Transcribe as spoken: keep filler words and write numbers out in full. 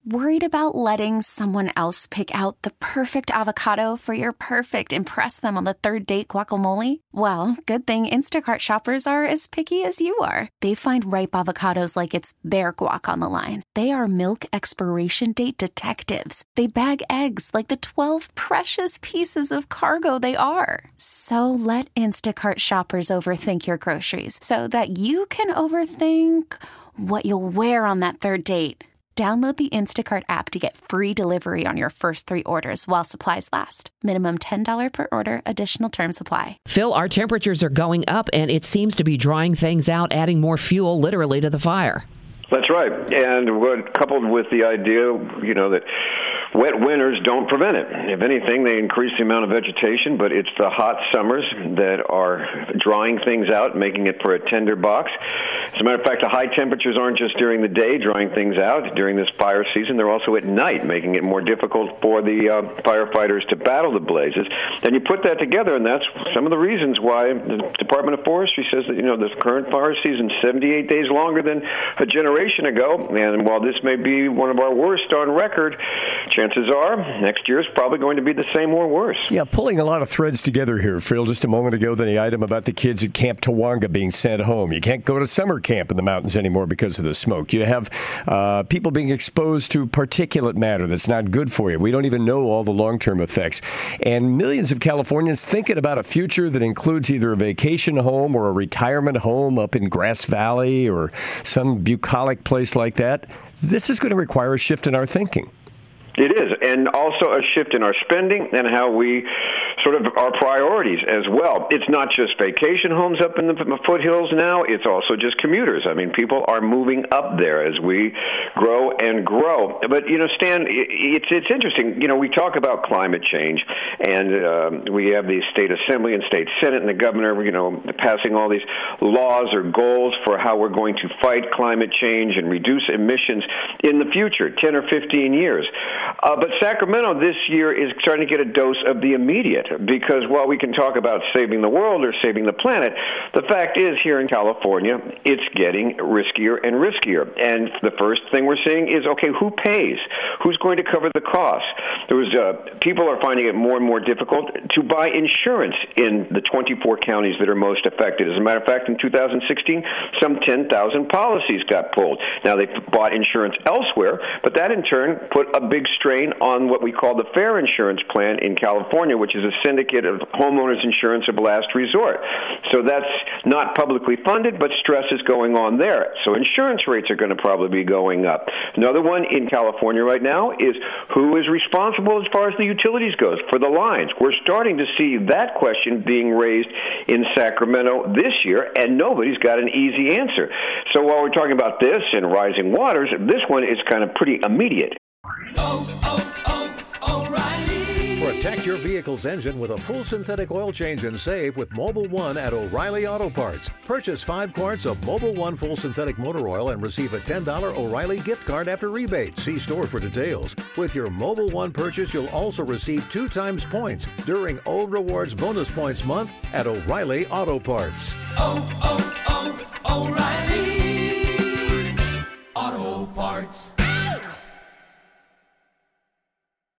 Worried about letting someone else pick out the perfect avocado for your perfect impress them on the third date guacamole? Well, good thing Instacart shoppers are as picky as you are. They find ripe avocados like it's their guac on the line. They are milk expiration date detectives. They bag eggs like the twelve precious pieces of cargo they are. So let Instacart shoppers overthink your groceries so that you can overthink what you'll wear on that third date. Download the Instacart app to get free delivery on your first three orders while supplies last. Minimum ten dollars per order. Additional terms apply. Phil, our temperatures are going up, and it seems to be drying things out, adding more fuel literally to the fire. That's right. And what, coupled with the idea, you know, that wet winters don't prevent it. If anything, they increase the amount of vegetation, but it's the hot summers that are drying things out, making it for a tender box. As a matter of fact, the high temperatures aren't just during the day drying things out. During this fire season, they're also at night, making it more difficult for the uh, firefighters to battle the blazes. And you put that together, and that's some of the reasons why the Department of Forestry says that, you know, this current fire season is seventy-eight days longer than a generation ago. And while this may be one of our worst on record, chances are next year is probably going to be the same or worse. Yeah, pulling a lot of threads together here, Phil. Just a moment ago, the item about the kids at Camp Tawonga being sent home. You can't go to summer camp in the mountains anymore because of the smoke. You have uh, people being exposed to particulate matter that's not good for you. We don't even know all the long-term effects. And millions of Californians thinking about a future that includes either a vacation home or a retirement home up in Grass Valley or some bucolic place like that. This is going to require a shift in our thinking. It is, and also a shift in our spending and how we sort of our priorities as well. It's not just vacation homes up in the foothills now, it's also just commuters. I mean, people are moving up there as we grow and grow. But, you know, Stan, it's it's interesting. You know, we talk about climate change, and um, we have the state assembly and state senate and the governor, you know, passing all these laws or goals for how we're going to fight climate change and reduce emissions in the future, ten or fifteen years. Uh, but Sacramento this year is starting to get a dose of the immediate, because while we can talk about saving the world or saving the planet, the fact is here in California, it's getting riskier and riskier. And the first thing we're seeing is, okay, who pays? Who's going to cover the costs? There was uh, people are finding it more and more difficult to buy insurance in the twenty-four counties that are most affected. As a matter of fact, in two thousand sixteen, some ten thousand policies got pulled. Now, they bought insurance elsewhere, but that in turn put a big strain on what we call the Fair Insurance Plan in California, which is a syndicate of homeowners insurance of last resort. So that's not publicly funded, but stress is going on there. So insurance rates are going to probably be going up. Another one in California right now is who is responsible as far as the utilities goes for the lines. We're starting to see that question being raised in Sacramento this year, and nobody's got an easy answer. So while we're talking about this and rising waters, this one is kind of pretty immediate. Oh, oh, oh, O'Reilly. Protect your vehicle's engine with a full synthetic oil change and save with Mobil one at O'Reilly Auto Parts. Purchase five quarts of Mobil one full synthetic motor oil and receive a ten dollars O'Reilly gift card after rebate. See store for details. With your Mobil one purchase, you'll also receive two times points during O Rewards Bonus Points Month at O'Reilly Auto Parts. Oh, oh, oh, O'Reilly.